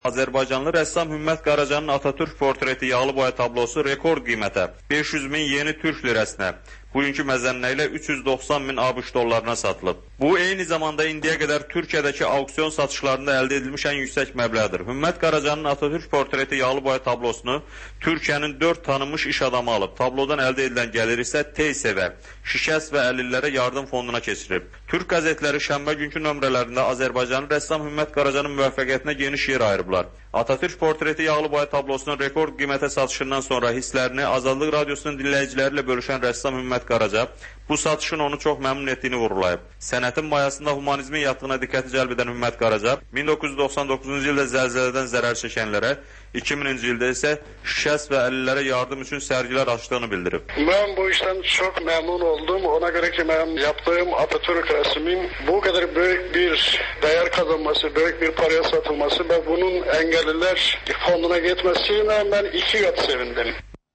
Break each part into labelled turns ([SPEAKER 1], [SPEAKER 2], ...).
[SPEAKER 1] Azərbaycanlı rəssam Hümmət Qaracanın Atatürk portreti yağlı boya tablosu rekord qiymətə 500.000 yeni türk lirəsinə, bugünkü məzənnə ilə 390.000 ABŞ dollarına satılıb. Bu, eyni zamanda indiyə qədər Türkiyədəki auksion satışlarında əldə edilmiş ən yüksək məbləğdir. Hümmət Qaracanın Atatürk portreti yağlı boya tablosunu Türkiyənin 4 tanınmış iş adamı alıb. Tablodan əldə edilən gəlir isə TSV, Şişəs və Əlillərə yardım fonduna keçirib. Türk qəzetləri şənbə günkü nömrələrində Azərbaycanlı rəssam Hümmət Qaracanın müvəffəqiyyətinə geniş yer ayırıblar. Atatürk portreti yağlı boya tablosunun rekord qiymətə satışından sonra hisslərini Azadlıq Radiosunun dinləyiciləri ilə bölüşən rəssam Hümmət Qaraca bu satışın onu çox məmnun etdiyini vurğulayıb. Sənətin mayasında humanizmin yatdığına diqqəti cəlb edən Hümmət Qaraca 1999-cu ildə zəlzələdən zərər çəkənlərə, 2000-ci ildə isə Şişəs və Əlillərə yardım üçün sərgilər açdığını bildirib.
[SPEAKER 2] Ben bu işten çok memnun oldum. Ona göre ki ben yaptığım Atatürk resmin bu kadar büyük bir değer kazanması, büyük bir paraya satılması ve bunun engelliler fonduna gitmesiyle ben 2 kat sevindim.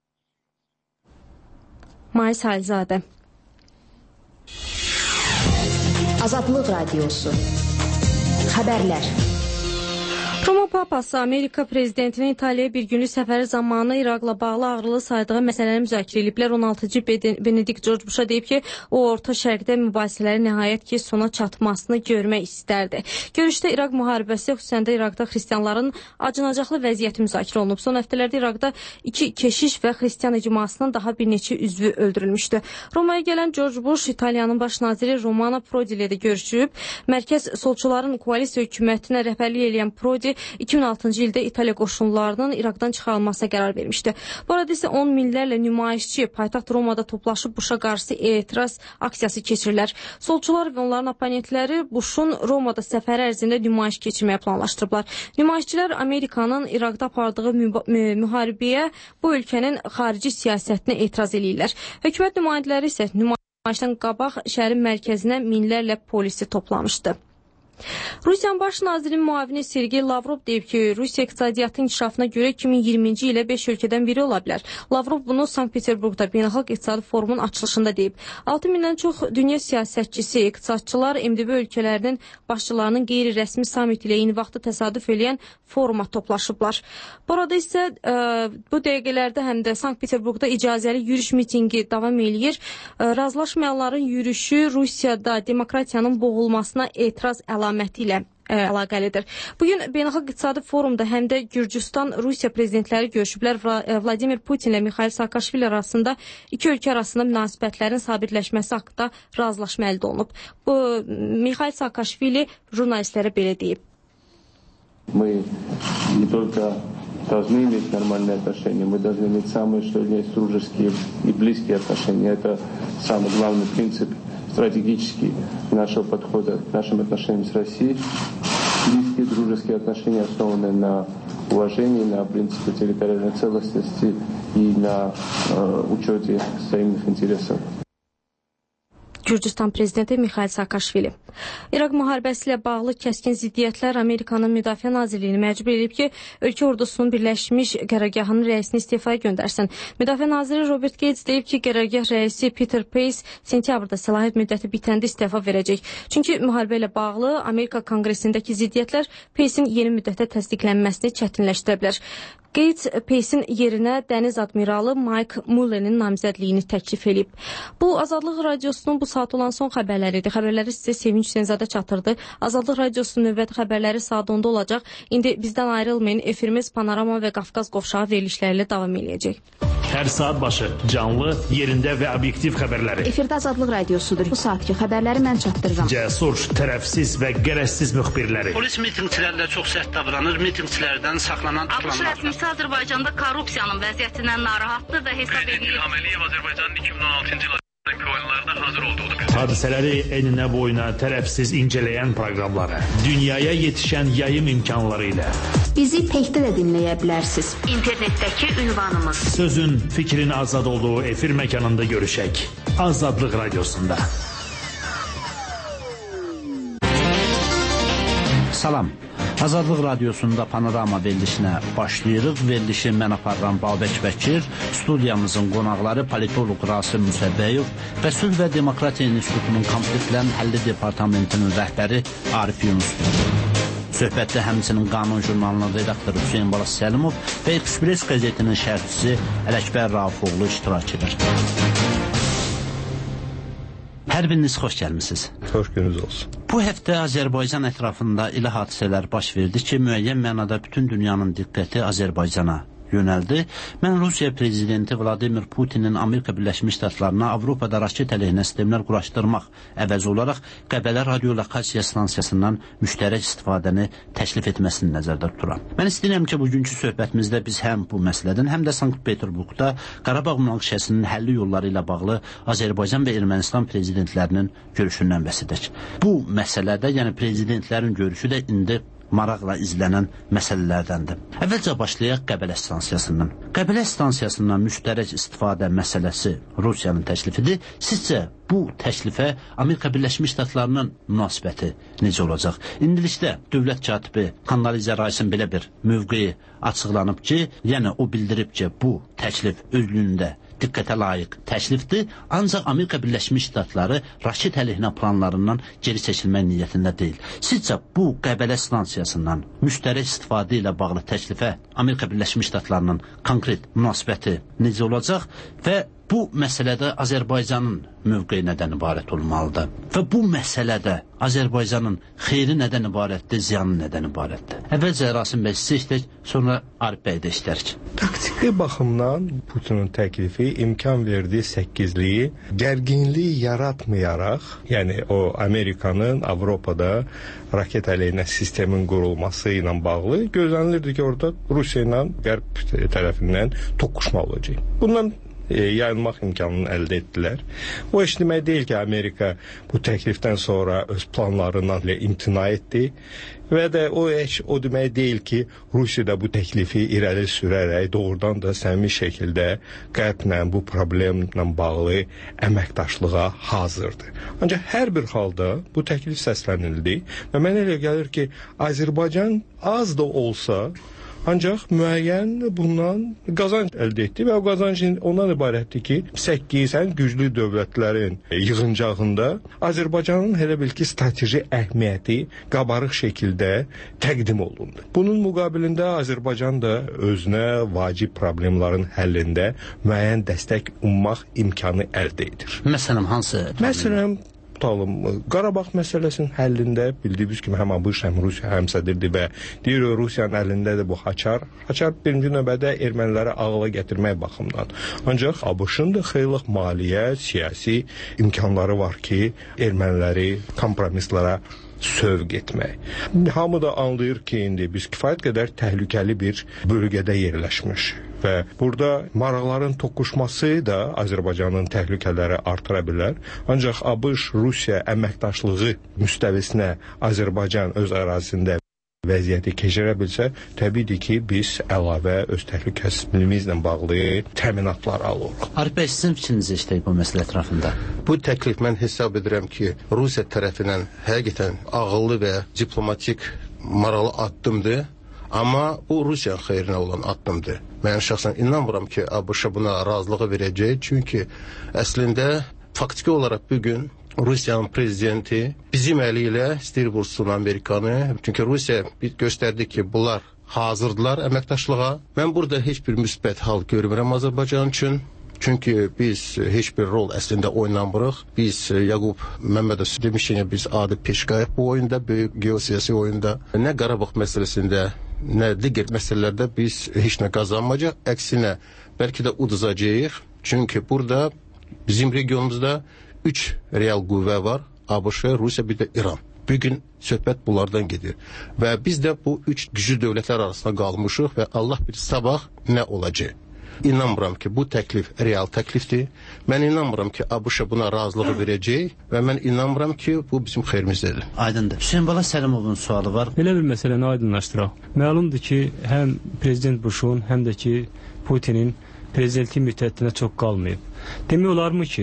[SPEAKER 3] Mayıs Halzadə.
[SPEAKER 4] Azadlıq Radiosu. Xəbərlər.
[SPEAKER 3] Roma Papası Amerika prezidentinin İtaliyaya bir günlük səfəri zamanı İraqla bağlı ağrılı saydığı məsələləri müzakirə ediblər. 16-cı Benedikt George Bush'a deyib ki, o Orta Şərqdə mübahisələri nəhayət ki sona çatmasını görmək istərdi. Görüşdə İraq müharibəsi, xüsusən də İraqda xristianların acınacaqlı vəziyyəti müzakirə olunub. Son həftələrdə İraqda 2 keşiş və xristian icmasının daha bir neçə üzvü öldürülmüşdü. Romaya gələn George Bush İtaliyanın baş naziri Romano Prodi ilə də görüşüb. Mərkəz solçuların koalisiya hökumətinə rəhbərlik edən Prodi 2006-cı ildə İtaliya qoşunlarının İraqdan çıxarılmasına qərar vermişdi. Bu arada isə 10 minlərlə nümayişçi paytaxt Romada toplaşıb Bush'a qarşı etiraz aksiyası keçirirlər. Solçular və onların oponentləri Bush'un Romada səfəri ərzində nümayiş keçirməyə planlaşdırıblar. Nümayişçilər Amerikanın İraqda apardığı müharibəyə, bu ölkənin xarici siyasətinə etiraz edirlər. Hökumət nümayəndələri isə nümayişdən qabaq şəhərin mərkəzinə minlərlə polisi toplamışdı. Rusiyanın baş nazirinin müavini Sergey Lavrov deyib ki, Rusiya iqtisadiyyatı inkişafına görə 2020-ci ilə 5 ölkədən biri ola bilər. Lavrov bunu Sankt-Peterburqda Beynəlxalq İqtisadi Forumun açılışında deyib. 6000-dən çox dünya siyasətçisi, iqtisadçılar MDB ölkələrinin başçılarının qeyri-rəsmi samiti ilə eyni vaxtda təsadüf eləyən foruma toplaşıblar. Bu arada isə bu dəqiqələrdə həm də Sankt-Peterburqda icazəli yürüyüş mitingi davam eləyir. Razılaşmayanların yürüyüşü Rusiyada demokratiyanın boğulmasına etiraz əlaməti ilə əlaqəlidir. Bugün Beynəlxalq İqtisadi Forumda həm də Gürcüstan, Rusiya prezidentləri görüşüblər. Vladimir Putin ilə Mikhail Saakashvili arasında iki ölkə arasında münasibətlərin sabitləşməsi haqqında razılaşma əldə olunub. Bu Mikhail Saakashvili jurnalistlərə belə deyib.
[SPEAKER 5] Мы не только должны иметь нормальные отношения, мы должны иметь самые, что есть, дружеские и близкие отношения. Это самый главный принцип стратегический нашего подхода к нашим отношениям с Россией. Близкие дружеские отношения основаны на уважении, на принципе территориальной целостности и на учете взаимных интересов.
[SPEAKER 3] Gürcüstan prezidenti Mikhail Saakashvili. İraq müharibəsi ilə bağlı kəskin ziddiyyətlər Amerikanın Müdafiə Nazirliyini məcbur edib ki, ölkə ordusunun birləşmiş qərargahının rəisini istifaya göndərsin. Müdafiə Naziri Robert Gates deyib ki, qərargah rəisi Peter Pace sentyabrda səlahiyyət müddəti bitəndə istifa verəcək. Çünki müharibə ilə bağlı Amerika Konqresindəki ziddiyyətlər Pace'in yeni müddətə təsdiqlənməsini çətinləşdirə bilər. Gates Pace'in yerinə dəniz admiralı Mike Mullen'in namizədliyini təklif edib. Bu Azadlıq Radiosunun bu saat olan son xəbərləri idi. Xəbərləri sizə Sevinç Senzadə çatırdı. Azadlıq Radiosunun növbəti xəbərləri saat 10-da olacaq. İndi bizdən ayrılmayın. Efirimiz Panorama və Qafqaz qovşağı verilişləri ilə davam edəcək.
[SPEAKER 6] Hər saat başı canlı, yerində və obyektiv xəbərləri.
[SPEAKER 4] Efirdə Azadlıq Radiosudur. Bu saatki xəbərləri mən çatdırıram.
[SPEAKER 6] Cəsur, tərəfsiz və qərəzsiz müxbirləri.
[SPEAKER 7] Polis mitingçilərlə çox sərt davranır, mitingçilərdən saxlanan
[SPEAKER 8] tutuklanmalar. Azərbaycanda korrupsiyanın vəziyyətindən narahatdır və hesab edir.
[SPEAKER 9] İlham Əliyev Azərbaycanın 2016-cı il Olimpiya oyunlarında hazır olduğunu bildirdi.
[SPEAKER 6] Hadisələri eninə boyuna tərəfsiz incələyən proqramları, dünyaya yetişən yayım imkanları ilə.
[SPEAKER 4] Bizi təkdə də dinləyə bilərsiniz.
[SPEAKER 8] İnternetdəki ünvanımız.
[SPEAKER 6] Sözün, fikrin azad olduğu efir məkanında görüşək. Azadlıq Radiosunda.
[SPEAKER 10] Salam. Azadlıq Radiosunda Panorama verilişinə başlayırıq. Verilişi mən aparıram Babək Bəkir, studiyamızın qonaqları politolog Rasim Müsəbbəyov və Sülh və Demokratiya İnstitutunun konfliktlərin həlli departamentinin rəhbəri Arif Yunusdur. Söhbətdə həmçinin Qanun jurnalının redaktoru Hüseyn Bala Səlimov və Express qəzetinin şərhçisi Ələkbər Raufoğlu iştirak edir. Hər biriniz xoş gəlmisiniz.
[SPEAKER 11] Xoş gününüz olsun.
[SPEAKER 10] Bu həftə Azərbaycan ətrafında elə hadisələr baş verdi ki, müəyyən mənada bütün dünyanın diqqəti Azərbaycana yönəldi. Mən Rusiya prezidenti Vladimir Putinin Amerika Birləşmiş Ştatlarına Avropada raket əleyhinə sistemlər quraşdırmaq əvəzi olaraq Qəbələ radiolokasiya stansiyasından müştərək istifadəni təklif etməsini nəzərdə tuturam. Mən istəyirəm ki, bugünkü söhbətimizdə biz həm bu məsələdən, həm də Sankt-Peterburqda Qarabağ münaqişəsinin həlli yolları ilə bağlı Azərbaycan və Ermənistan prezidentlərinin görüşündən bəhs edək. Bu məsələdə, yəni prezidentlərin görüşü də indi maraqla izlənən məsələlərdəndir. Əvvəlcə başlayaq Qəbələ stansiyasından. Qəbələ stansiyasından müştərək istifadə məsələsi Rusiyanın təklifidir. Sizcə bu təklifə Amerika Birləşmiş Ştatlarının münasibəti necə olacaq? İndilikdə dövlət katibi Kanalizə Raisin belə bir mövqeyi açıqlanıb ki, yəni o bildirib ki, bu təklif özlüyündə diqqətə layiq təklifdir, ancaq Amerika Birləşmiş Ştatları raket əleyhinə planlarından geri çəkilmək niyyətində deyil. Sizcə bu Qəbələ stansiyasından müştərək istifadə ilə bağlı təklifə Amerika Birləşmiş Ştatlarının konkret münasibəti necə olacaq və bu məsələdə Azərbaycanın mövqeyi nədən ibarət olmalıdır? Və bu məsələdə Azərbaycanın xeyri nədən ibarətdir, ziyanı nədən ibarətdir? Əvvəlcə Rasim bəy sizə işlək, sonra Arif bəy də işlərik.
[SPEAKER 11] Taktiki baxımdan Putinin təklifi imkan verdiyi 8-liyi gərginlik yaratmayaraq, yəni o Amerikanın Avropada raket əleyhinə sistemin qurulması ilə bağlı gözlənilirdi ki, orada Rusiya ilə Qərb tərəfindən toqquşma olacaq. Bundan yayılmaq imkanını əldə etdilər. O heç demək deyil ki, Amerika bu təklifdən sonra öz planlarından imtina etdi və də o demək deyil ki, Rusiya da bu təklifi irəli sürərək doğrudan da səmimi şəkildə Qərblə bu problemlə bağlı əməkdaşlığa hazırdır. Ancaq hər bir halda bu təklif səslənildi və mənə elə gəlir ki, Azərbaycan az da olsa ancaq müəyyən bundan qazanc əldə etdi və o qazanc ondan ibarətdir ki, 8 güclü dövlətlərin yığıncağında Azərbaycanın elə bil ki, strateji əhəmiyyəti qabarıq şəkildə təqdim olundu. Bunun müqabilində Azərbaycan da özünə vacib problemlərin həllində müəyyən dəstək ummaq imkanı əldə edir.
[SPEAKER 10] Məsələn, hansı?
[SPEAKER 11] Məsələn, Qarabağ məsələsinin həllində bildiyimiz kimi həm ABŞ, həm Rusiya həmsədirdir və deyir Rusiyanın əlindədir bu haçar. Haçar birinci növbədə erməniləri ağıla gətirmək baxımdan. Ancaq ABŞ-ın da xeyli maliyyə, siyasi imkanları var ki, erməniləri kompromislara sövq etmək. Hamı da anlayır ki, indi biz kifayət qədər təhlükəli bir bölgədə yerləşmiş və burada maraqların toqquşması da Azərbaycanın təhlükələri artıra bilər. Ancaq ABŞ-Rusiya əməkdaşlığı müstəvisinə Azərbaycan öz ərazisində vəziyyəti keçirə bilsə, təbiidir ki, biz əlavə öz təhlükəsizliyimizlə bağlı təminatlar alırıq.
[SPEAKER 10] Arif bəy, sizin fikriniz işləyib bu məsələ ətrafında?
[SPEAKER 12] Bu təklif mən hesab edirəm ki, Rusiya tərəfindən həqiqətən ağıllı və diplomatik maraqlı addımdır, amma bu Rusiyanın xeyrinə olan addımdır. Mən şəxsən inanmıram ki, ABŞ buna razılığı verəcək, çünki əslində faktiki olaraq bugün Rusiyanın prezidenti bizim əli ilə istəyir vursun Amerikanı. Çünki Rusiya göstərdi ki, bunlar hazırdılar əməkdaşlığa. Mən burada heç bir müsbət hal görmürəm Azərbaycan üçün. Çünki biz heç bir rol əslində oynamırıq. Biz Yaqub Məmmədov demişik, biz adi peşqayıq bu oyunda, böyük geosiyasi oyunda. Nə Qarabağ məsələsində, nə digər məsələlərdə biz heç nə qazanmayacaq. Əksinə, bəlkə də uduzacağıq. Çünki burada bizim regionumuzda 3 real qüvvə var, ABŞ, Rusiya, bir də İran. Bugün söhbət bunlardan gedir. Və biz də bu 3 güclü dövlətlər arasında qalmışıq və Allah bilir sabah nə olacaq. İnanmıram ki, bu təklif real təklifdir. Mən inanmıram ki, ABŞ buna razılığı verəcək və mən inanmıram ki, bu bizim xeyrimizdir.
[SPEAKER 10] Aydındır. Hüseyn Bala Səlimovun sualı var.
[SPEAKER 13] Belə bir məsələni aydınlaşdıraq. Məlumdur ki, həm Prezident Bushun, həm də ki, Putinin prezidentlik müddətinə çox qalmayıb. Demək olarmı ki,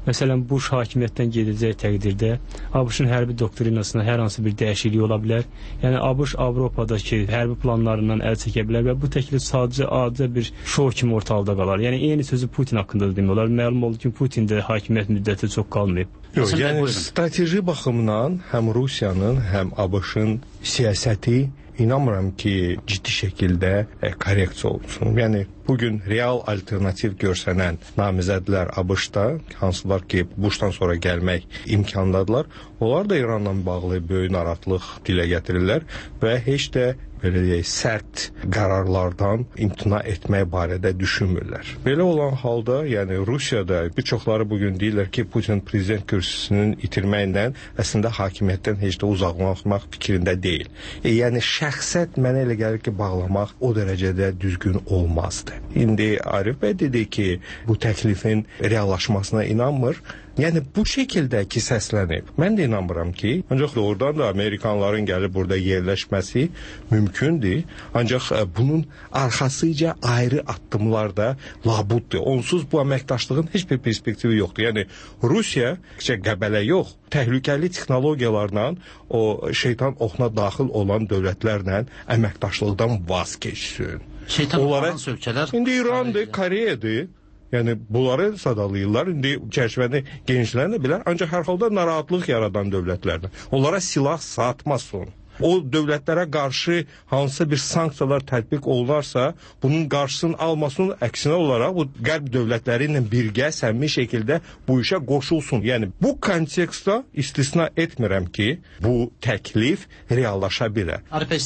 [SPEAKER 13] Məsələn, Bush hakimiyyətdən gedəcək təqdirdə ABŞ-ın hərbi doktrinasına hər hansı bir dəyişiklik ola bilər. Yəni ABŞ Avropadakı hərbi planlarından əl çəkə bilər və bu təklif sadəcə adi bir şou kimi ortalıqda qalar. Yəni eyni sözü Putin haqqında da demək olar. Məlum oldu ki, Putin də hakimiyyət müddəti çox qalmayıb.
[SPEAKER 11] Yox, yəni strateji baxımdan həm Rusiyanın, həm ABŞ-ın siyasəti inanmıram ki, ciddi şəkildə korreksiya olsun. Yəni bugün real alternativ görsənən namizədlər ABŞ-da, hansılar ki, Bushdan sonra gəlmək imkandadırlar, onlar da İranla bağlı böyük narahatlıq dilə gətirirlər və heç də belə deyək, sərt qərarlardan imtina etmək barədə düşünmürlər. Belə olan halda, yəni Rusiyada bir çoxları bugün deyirlər ki, Putin prezident kürsüsünün itirməklə əslində hakimiyyətdən heç də uzaqlaşmaq fikrində deyil. Yəni şəxsiyyət mənə elə gəlir ki, bağlamaq o dərəcədə düzgün olmazdı. İndi Arif bəy dedi ki, bu təklifin reallaşmasına inanmır. Yəni bu şəkildə ki səslənib. Mən də inanmıram ki, ancaq doğrudan da Amerikanların gəlib burada yerləşməsi mümkündür. Ancaq bunun arxasıca ayrı addımlar da labuddur. Onsuz bu əməkdaşlığın heç bir perspektivi yoxdur. Yəni Rusiya qəbələ yox, təhlükəli texnologiyalarla o şeytan oxuna daxil olan dövlətlərlə əməkdaşlıqdan vaz keçsin.
[SPEAKER 10] Şeytan oxunan ölkələr
[SPEAKER 11] İndi İrandır, Koreyadır. Yəni bunları sadalayırlar. İndi çərçivəni genişlənə bilər, ancaq hər halda narahatlıq yaradan dövlətlərdən. Onlara silah satmasın. O dövlətlərə qarşı hansısa bir sanksiyalar tətbiq olunarsa, bunun qarşısını almasının əksinə olaraq bu qərb dövlətləri ilə birgə səmimi şəkildə bu işə qoşulsun. Yəni bu kontekstdə istisna etmirəm ki, bu təklif reallaşa bilər.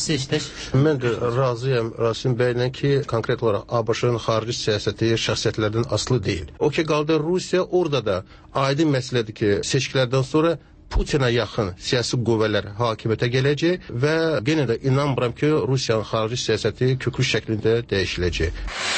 [SPEAKER 12] Mən də razıyam Rasim bəylə ki, konkret olaraq ABŞ-ın xarici siyasəti şəxsiyyətlərdən asılı deyil. O ki qaldı Rusiya, orada da aydın məsələdir ki, seçkilərdən sonra Putinə yaxın siyasi qüvvələr hakimiyyətə gələcək və yenə də inanmıram ki, Rusiyanın xarici siyasəti köklü şəklində dəyişiləcək.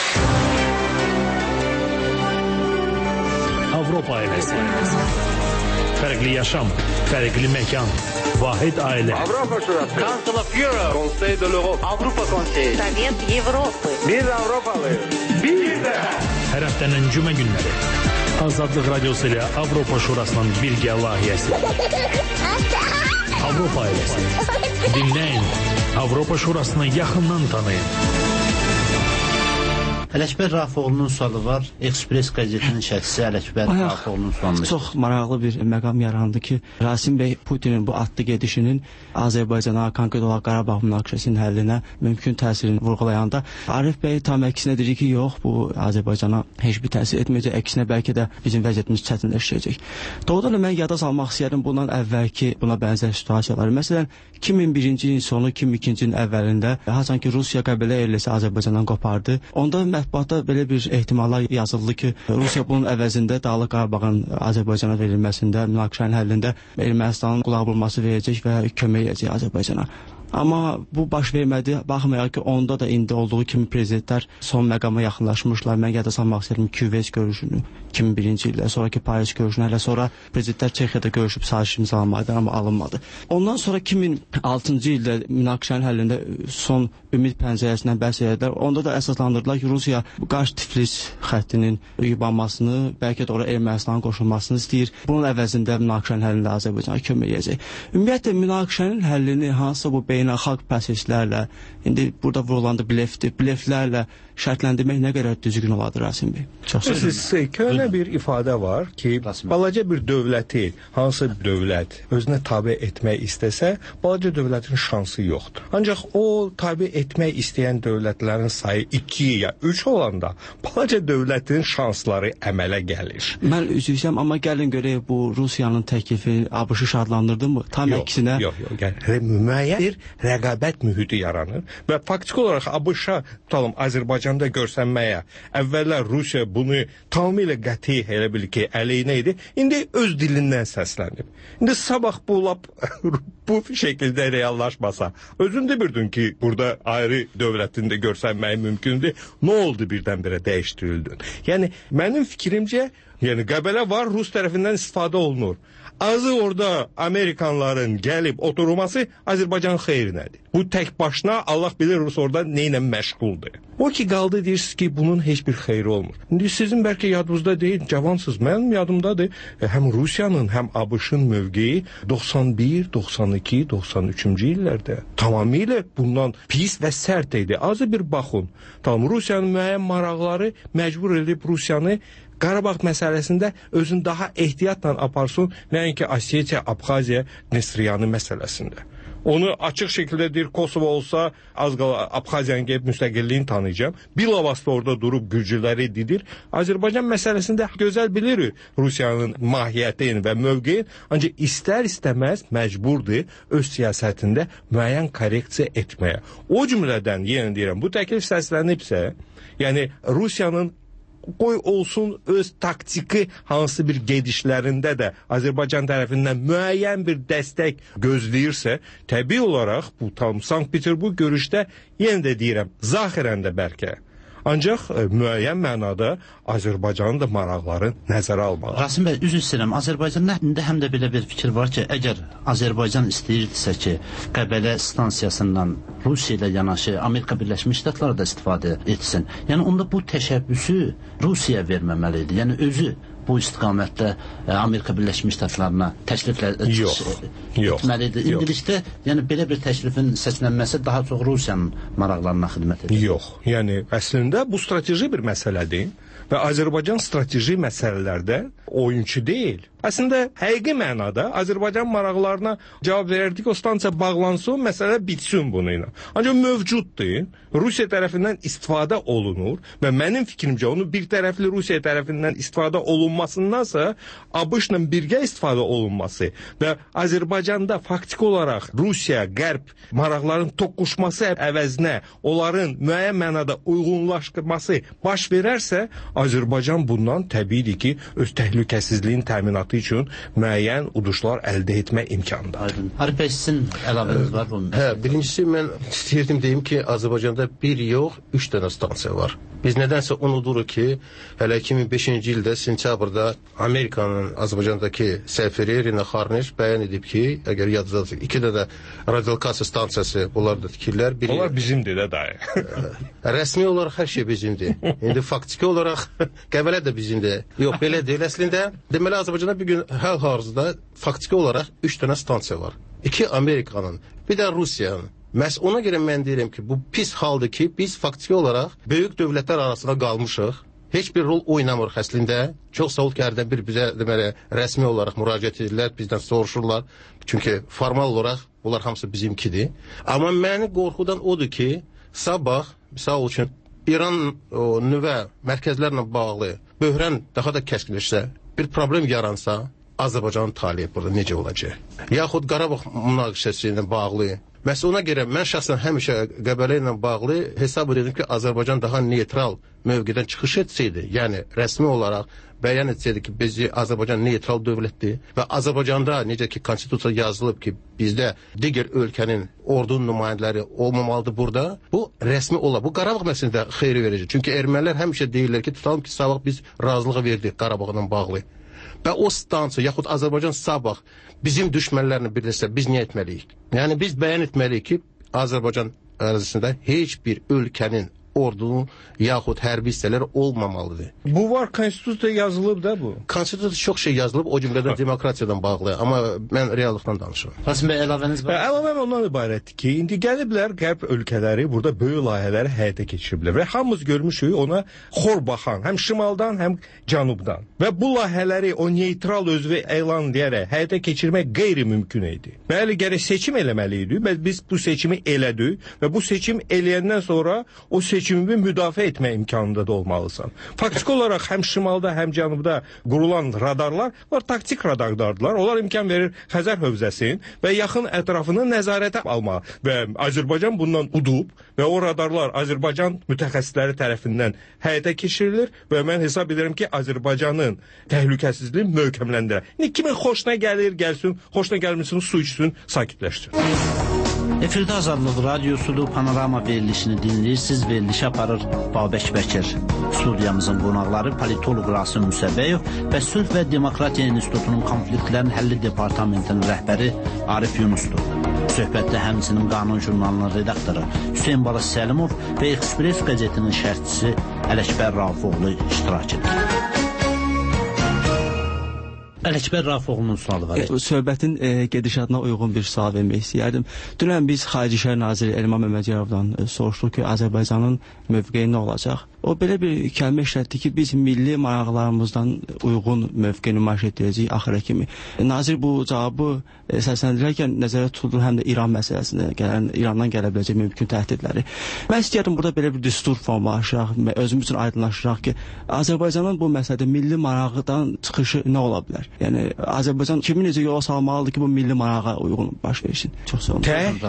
[SPEAKER 6] Avropa ailəsi. Fərqli yaşam, fərqli məkan, vahid ailə.
[SPEAKER 14] Avropa Şurası. Council of Europe. Conseil de l'Europe. Avropa Konseyi. Sovet Avropa. Biz Avropalıyıq. Biz də.
[SPEAKER 6] Hər həftənin cümə günləri. Azadlıq Radiosu ilə Avropa Şurasının birgə layihəsi. Avropa ailəsi. Dinləyin. Avropa Şurasını yaxından tanıyın.
[SPEAKER 10] Ələkbər Rafoğlu'nun sualı var. Express qəzetinin şəxsi Ələkbər Rafoğlu'nun sualı.
[SPEAKER 15] Çox maraqlı bir məqam yarandı ki, Rasim bəy Putinin bu adlı gedişinin Azərbaycana, konkret olaraq Qarabağ münaqişəsinin həllinə mümkün təsirini vurğulayanda Arif bəy tam əksinə deyir ki, yox, bu Azərbaycana heç bir təsir etməyəcək, əksinə bəlkə də bizim vəziyyətimiz çətinləşəcək. Doğrudan da mən yada salmaq istəyirəm bundan əvvəlki buna bənzər situasiyaları. Məsələn, 2001-ci ilin sonu, 2002-ci ilin əvvəlində haçan ki Rusiya qəbilə yerləşsə Azərbaycandan qopardı. Onda mətbuatda belə bir ehtimallar yazıldı ki, Rusiya bunun əvəzində Dağlıq Qarabağın Azərbaycana verilməsində, münaqişənin həllində Ermənistanın qulaq vurması verəcək və kömək edəcək Azərbaycana. Amma bu baş vermədi. Baxmayaraq ki, onda da indi olduğu kimi prezidentlər son məqama yaxınlaşmışlar. Mən yada salmaq istəyirəm Küveys görüşünü 2001-ci ildə, sonraki Paris görüşünü, hələ sonra prezidentlər Çexiyada görüşüb sazişi imzalamaydı, amma alınmadı. Ondan sonra 2006-cı ildə münaqişənin həllində son ümid pəncərəsindən bəhs edilər. Onda da əsaslandırdılar ki, Rusiya Qarş Tiflis xəttinin yubanmasını, bəlkə də oraya Ermənistanın qoşulmasını istəyir. Bunun əvəzində münaqişənin həllində Azərbaycana kömək edəcək. Ümumiyyətlə münaqişənin həllini hansısa bu beynəlxalq proseslərlə, indi burada vurulanda bleflərlə şərtləndirmək nə qədər düzgün olardı Rasim bəy?
[SPEAKER 11] Köhnə bir ifadə var ki, balaca bir dövləti, hansı dövlət özünə tabe etmək istəsə, balaca dövlətin şansı yoxdur. Ancaq o tabe etmək istəyən dövlətlərin sayı 2 ya 3 olanda, balaca dövlətin şansları əmələ gəlir.
[SPEAKER 15] Mən üzvüysəm, amma gəlin görək bu Rusiyanın təklifi ABŞ-ı şadlandırdı mı? Tam əksinə.
[SPEAKER 11] Yox, müəyyən bir rəqabət mühiti yaranır və faktiki olaraq ABŞ-a tutalım Azərbaycanda görsənməyə əvvəllər Rusiya bunu tamamilə qəti elə bil ki, əleyhinə idi. İndi öz dilindən səslənib. İndi sabah bu şəkildə reallaşmasa, özün də bildin ki, burada ayrı dövlətində görsənməyi mümkündür. Nə oldu birdən-birə dəyişdirildin? Yəni mənim fikrimcə, yəni qəbələ var, Rus tərəfindən istifadə olunur. azı orada Amerikanların gəlib oturması Azərbaycan xeyrinədir. Bu tək başına Allah bilir Rus orada neyle məşğuldur. O ki qaldı deyirsiniz ki bunun heç bir xeyri olmur. İndi sizin bəlkə yadınızda deyil, cavansınız. Mənim yadımdadır. Həm Rusiyanın, həm ABŞ-ın mövqeyi 91, 92, 93-cü illərdə tamamilə bundan pis və sərt idi. Azı bir baxın. Tamam, Rusiyanın müəyyən maraqları məcbur edib Rusiyanı Qarabağ məsələsində özünü daha ehtiyatla aparsın, nəinki Osetiya, Abxaziya, Nestriyanı məsələsində. Onu açıq şəkildə deyir, Kosovo olsa az qala Abxaziyanın gəlib müstəqilliyini tanıyacağım. Bilavasitə orada durub Gürcüləri didir. Azərbaycan məsələsində gözəl bilirik Rusiyanın mahiyyətini və mövqeyin, ancaq istər-istəməz məcburdur öz siyasətində müəyyən korreksiya etməyə. O cümlədən, yenə deyirəm, bu təklif səslənibsə, yəni Rusiyanın qoy olsun öz taktiki hansı bir gedişlərində də Azərbaycan tərəfindən müəyyən bir dəstək gözləyirsə, təbii olaraq bu tam Sankt-Peterburg görüşdə yenə də deyirəm, zahirən də bəlkə. Ancaq müəyyən mənada Azərbaycanın da maraqları nəzərə almalı.
[SPEAKER 10] Rasim bəy, üzr istəyirəm, Azərbaycan nəhlində həm də belə bir fikir var ki, əgər Azərbaycan istəyirdisə ki, Qəbələ stansiyasından Rusiya ilə yanaşı Amerika Birləşmiş Ştatları da istifadə etsin, yəni onda bu təşəbbüsü Rusiya verməməli idi, yəni özü bu istiqamətdə Amerika Birləşmiş Ştatlarına təkliflər etməlidir. İndilikdə, yəni belə bir təklifin səslənməsi daha çox Rusiyanın maraqlarına xidmət edir.
[SPEAKER 11] Yox, yəni əslində bu strateji bir məsələdir və Azərbaycan strateji məsələlərdə oyunçu deyil. Əslində, həqiqi mənada Azərbaycan maraqlarına cavab verərdik, o stansiya bağlansın, məsələ bitsin bununla. Ancaq mövcuddur, Rusiya tərəfindən istifadə olunur və mənim fikrimcə onu bir tərəfli Rusiya tərəfindən istifadə olunmasındansa ABŞ-la birgə istifadə olunması və Azərbaycanda faktiki olaraq Rusiya, Qərb maraqların toqquşması əvəzinə onların müəyyən mənada uyğunlaşdırması baş verərsə, Azərbaycan bundan təbiidir ki, öz təhlükəsizliyin təminatı üçün müəyyən uduşlar əldə etmə imkanıdır.
[SPEAKER 10] Arif bəy, sizin əlavəniz var mı?
[SPEAKER 12] Birincisi, mən istəyirdim deyim ki, Azərbaycanda bir yox, 3 dənə stansiya var. Biz nədənsə unuduruq ki, hələ 2005-ci ildə sentyabrda Amerikanın Azərbaycandakı səfiri Rina Xarniş bəyan edib ki, əgər yadınızda 2 dənə radiolokasiya stansiyası bunlar da tikirlər.
[SPEAKER 11] Onlar bizimdir də dayı.
[SPEAKER 12] Rəsmi olaraq hər şey bizimdir. İndi faktiki olaraq Qəbələ də bizimdir. Yox, belə deyil. Əslində, deməli Azərbaycanda bir gün hal-hazırda faktiki olaraq 3 dənə stansiya var. 2 Amerikanın, bir də Rusiyanın. Məhz ona görə mən deyirəm ki, bu pis haldır ki, biz faktiki olaraq böyük dövlətlər arasında qalmışıq. Heç bir rol oynamırıq əslində. Çox sağ ol ki, hərdən bir bizə deməli, rəsmi olaraq müraciət edirlər, bizdən soruşurlar. Çünki formal olaraq bunlar hamısı bizimkidir. Amma məni qorxudan odur ki, sabah, misal üçün, İran nüvə mərkəzlərlə bağlı böhran daha da kəskinləşsə, bir problem yaransa, Azərbaycanın taliyi burada necə olacaq? Yaxud Qarabağ münaqişəsi ilə bağlı. Məhz ona görə mən şəxsən həmişə Qəbələ ilə bağlı hesab edirdim ki, Azərbaycan daha neytral mövqedən çıxış etsəydi, yəni rəsmi olaraq bəyan etsəydi ki, bizi Azərbaycan neytral dövlətdir və Azərbaycanda necə ki, konstitusiya yazılıb ki, bizdə digər ölkənin ordunun nümayəndələri olmamalıdır burada, bu rəsmi olar. Bu Qarabağ məsələsində xeyri verəcək. Çünki ermənilər həmişə deyirlər ki, tutalım ki, sabah biz razılığa verdik Qarabağla bağlı. Və o stansiya, yaxud Azərbaycan sabah bizim düşmənlərlə birləşsə, biz nə etməliyik? Yəni, biz bəyan etməliyik ki, Azərbaycan ərazisində heç bir ölkənin ordunun yaxud hərbi hissələri olmamalıdır.
[SPEAKER 11] Bu var, konstitusiyada yazılıb da bu.
[SPEAKER 12] Konstitusiyada çox şey yazılıb, o cümlədən demokratiyadan bağlı, amma mən reallıqdan danışıram.
[SPEAKER 10] Rasim bəy, əlavəniz var?
[SPEAKER 11] Əlavəm ondan ibarətdir ki, indi gəliblər qərb ölkələri burada böyük layihələri həyata keçiriblər və hamımız görmüşük ona xor baxan, həm şimaldan, həm cənubdan. Və bu layihələri o neytral özünü elan edərək həyata keçirmək qeyri-mümkün idi. Bəli, gərək seçim eləməli idi. Biz bu seçimi elədik və bu seçim eləyəndən sonra o seçimini müdafiə etmə imkanında da olmalısan. Faktiki olaraq həm şimalda, həm cənubda qurulan radarlar var, taktik radarlardılar. Onlar imkan verir Xəzər hövzəsinin və yaxın ətrafını nəzarətə almalı. Və Azərbaycan bundan udub və o radarlar Azərbaycan mütəxəssisləri tərəfindən həyata keçirilir və mən hesab edirəm ki, Azərbaycanın təhlükəsizliyi möhkəmləndirir. İndi kimin xoşuna gəlir, gəlsin, xoşuna gəlməsin, su içsin, sakitləşsin.
[SPEAKER 10] Efirdə Azadlıq Radiosudur, Panorama verilişini dinləyirsiniz, verilişi aparır Babək Bəkir. Studiyamızın qonaqları politoloq Rasim Müsəbbəyev və Sülh və Demokratiya İnstitutunun konfliktlərin həlli departamentinin rəhbəri Arif Yunusdur. Söhbətdə həmçinin Qanun jurnalının redaktoru Hüseyn Balas Səlimov və Express qəzetinin şərhçisi Ələkbər Rafoğlu iştirak edir. Ələkbər Rafoğlu'nun sualı var.
[SPEAKER 15] Söhbətin gedişatına uyğun bir sual vermək istəyərdim. Dünən biz Xarici İşlər Naziri Elman Məmmədiyevdən soruşduq ki, Azərbaycanın mövqeyi nə olacaq? O belə bir kəlmə işlətdi ki, biz milli maraqlarımızdan uyğun mövqe nümayiş etdirəcəyik axıra kimi. Nazir bu cavabı səsləndirərkən nəzərə tutulur həm də İran məsələsində İrandan gələ biləcək mümkün təhdidləri. Mən istəyirəm burada belə bir düstur formalaşıraq, özümüz üçün aydınlaşdıraq ki, Azərbaycanın bu məsələdə milli maraqdan çıxışı nə ola bilər? Yəni Azərbaycan kimi necə yola salmalıdır ki, bu milli marağa uyğun baş versin? Çox sağ olun.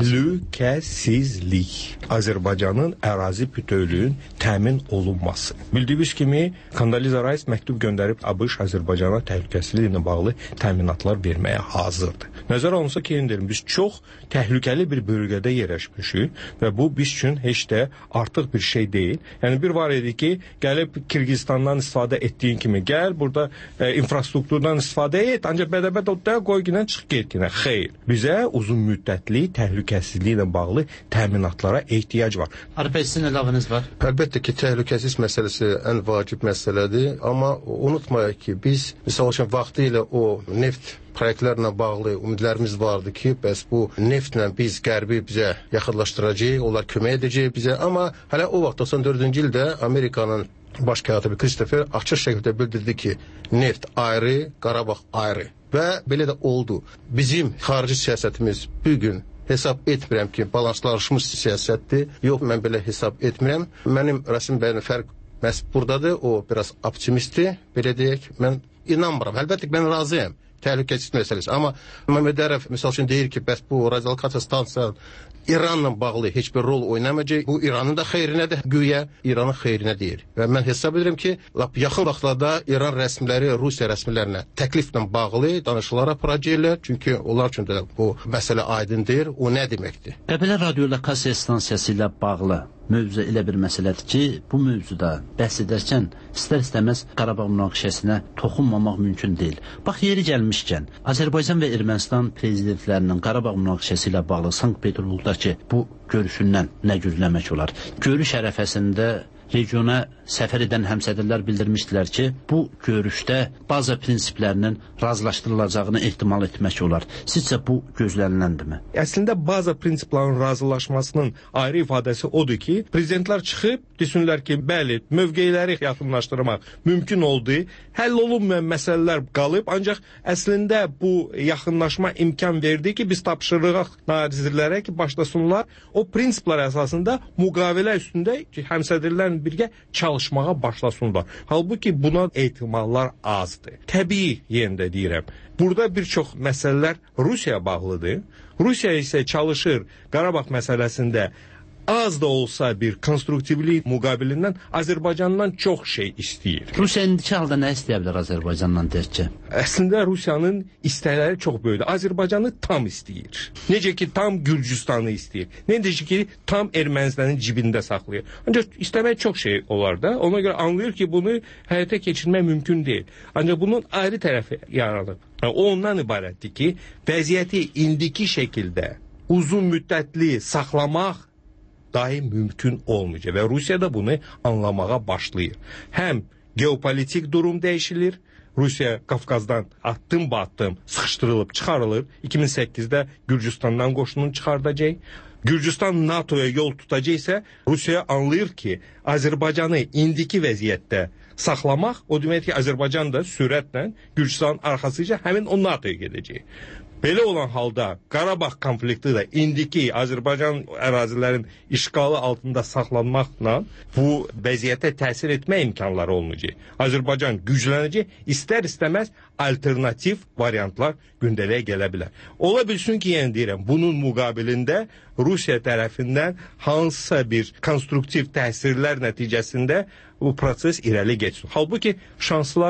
[SPEAKER 11] Təhlükəsizlik. Azərbaycanın ərazi bütövlüyünün təmin olunması. Bildiyiniz kimi Kondoliza Rice məktub göndərib ABŞ Azərbaycana təhlükəsizliklə bağlı təminatlar verməyə hazırdır. Nəzərə alınsa ki, biz çox təhlükəli bir bölgədə yerləşmişik və bu biz üçün heç də artıq bir şey deyil. Yəni bir var idi ki, gəlib Kirgistandan istifadə etdiyin kimi gəl, burada infrastrukturdan istifadə et, ancaq bədəbəd odda qoy günə çıx get günə. Xeyr. Bizə uzun müddətli təhlükəsizliklə bağlı təminatlara ehtiyac var.
[SPEAKER 10] Arif, sizin əlavəniz var?
[SPEAKER 12] Əlbəttə ki, təhlükəsizlik məsələsi ən vacib məsələdir, amma unutmayaq ki, biz misal üçün vaxtı ilə o neft proyektlərlə bağlı ümidlərimiz vardı ki, bəs bu neftlə biz Qərbi bizə yaxınlaşdıracaq, onlar kömək edəcək bizə, amma hələ o vaxt 94-cü ildə Amerikanın baş katibi Christopher açıq şəkildə bildirdi ki, neft ayrı, Qarabağ ayrı və belə də oldu. Bizim xarici siyasətimiz bugün hesab etmirəm ki, balanslaşmış siyasətdir. Yox, mən belə hesab etmirəm. Mənim Rasim bəyin fərq məhz buradadır, o biraz optimistdir, belə deyək, mən inanmıram. Əlbəttə ki, mən razıyam. Təhlükəsizlik məsələsi. Amma Məhəmməd Ərəf misal üçün deyir ki, bəs bu radiokasiya stansiya İranla bağlı heç bir rol oynamayacaq. Bu İranın da xeyrinədir, güya İranın xeyrinə deyir. Və mən hesab edirəm ki, yaxın vaxtlarda İran rəsmiləri Rusiya rəsmilərinə təkliflə bağlı danışıqlar aparacaqlar. Çünki onlar üçün də bu məsələ aydındır. O nə deməkdir?
[SPEAKER 10] Qəbələ radiolokasiya stansiyası ilə bağlı mövzu elə bir məsələdir ki, bu mövzuda bəhs edərkən istər-istəməz Qarabağ münaqişəsinə toxunmamaq mümkün deyil. Bax, yeri gəlmişkən, Azərbaycan və Ermənistan prezidentlərinin Qarabağ münaqişəsi ilə bağlı Sankt-Peterburqdakı bu görüşündən nə gözləmək olar? Görüş ərəfəsində regiona səfər edən həmsədrlər bildirmişdilər ki, bu görüşdə baza prinsiplərinin razılaşdırılacağını ehtimal etmək olar. Sizcə bu gözləniləndirmi?
[SPEAKER 11] Əslində baza prinsiplərin razılaşmasının ayrı ifadəsi odur ki, prezidentlər çıxıb desinlər ki, bəli, mövqeləri yaxınlaşdırmaq mümkün oldu, həll olunmayan məsələlər qalıb, ancaq əslində bu yaxınlaşma imkan verdi ki, biz tapşırırıq nazirlərə ki, başlasınlar o prinsiplər əsasında müqavilə üstündə həmsədrlərlə birgə çalışmağa başlasınlar. Halbuki buna ehtimallar azdır. Təbii yerində deyirəm. Burada bir çox məsələlər Rusiyaya bağlıdır. Rusiya isə çalışır Qarabağ məsələsində az da olsa bir konstruktivlik müqabilindən Azərbaycandan çox şey istəyir.
[SPEAKER 10] Rusiya indiki halda nə istəyə bilər Azərbaycandan deyək?
[SPEAKER 11] Əslində Rusiyanın istəkləri çox böyükdür. Azərbaycanı tam istəyir. Necə ki tam Gürcüstanı istəyir. Necə ki tam Ermənistanın cibində saxlayır. Ancaq istəmək çox şey olar da. Ona görə anlayır ki, bunu həyata keçirmək mümkün deyil. Ancaq bunun ayrı tərəfi yaranır. O ondan ibarətdir ki, vəziyyəti indiki şəkildə uzun müddətli saxlamaq dahi mümkün olmayacaq və Rusiya da bunu anlamağa başlayır. Həm geopolitik durum dəyişilir, Rusiya Qafqazdan addım-addım sıxışdırılıb çıxarılır. 2008-də Gürcüstandan qoşununu çıxardacaq. Gürcüstan NATO'ya yol tutacaqsa, Rusiya anlayır ki, Azərbaycanı indiki vəziyyətdə saxlamaq, o demək ki, Azərbaycan da sürətlə Gürcüstanın arxasıca həmin o NATO'ya gedəcək. Belə olan halda Qarabağ konflikti də indiki Azərbaycan ərazilərin işğalı altında saxlanmaqla bu vəziyyətə təsir etmə imkanları olmayacaq. Azərbaycan güclənəcək, istər-istəməz alternativ variantlar gündəliyə gələ bilər. Ola bilsin ki, yəni deyirəm, bunun müqabilində Rusiya tərəfindən hansısa bir konstruktiv təsirlər nəticəsində bu proses irəli geçsin. Halbuki şanslar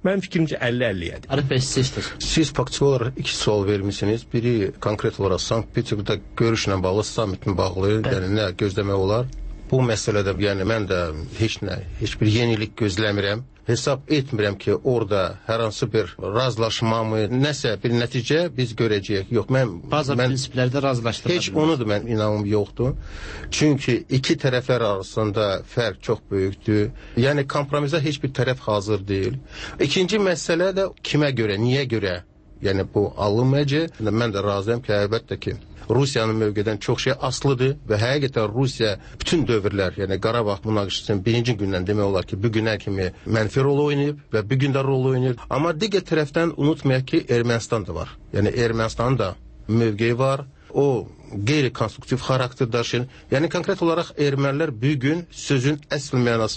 [SPEAKER 11] Mənim fikrimcə 50-50-yədir.
[SPEAKER 10] Arif bəy, sizdir.
[SPEAKER 12] Siz faktiki olaraq 2 sual vermişsiniz. Biri konkret olaraq Sankt-Peterburqda görüşlə bağlı, sammitlə bağlı, yəni nə gözləmək olar? Bu məsələdə yəni mən də heç bir yenilik gözləmirəm. Hesab etmirəm ki, orada hər hansı bir razılaşmamı, nəsə bir nəticə biz görəcəyik. Yox,
[SPEAKER 10] bazı prinsiplərdə razılaşdırılır.
[SPEAKER 12] Heç onu da mən inanım yoxdur. Çünki iki tərəflər arasında fərq çox böyükdür. Yəni kompromisə heç bir tərəf hazır deyil. İkinci məsələ də kimə görə, niyə görə? Yəni bu alınmayacaq. Mən də razıyam ki, əlbəttə ki, Rusiyanın mövqedən çox şey asılıdır və həqiqətən Rusiya bütün dövrlər, yəni Qarabağ münaqişəsinin birinci gündən demək olar ki, bu günə kimi mənfi rol oynayıb və bu gün də rol oynayır. Amma digər tərəfdən unutmayaq ki, Ermənistan da var. Yəni Ermənistanın da mövqeyi var. O qeyri-konstruktiv xarakter daşıyır. Yəni konkret olaraq ermənilər bu gün sözün əsl mənası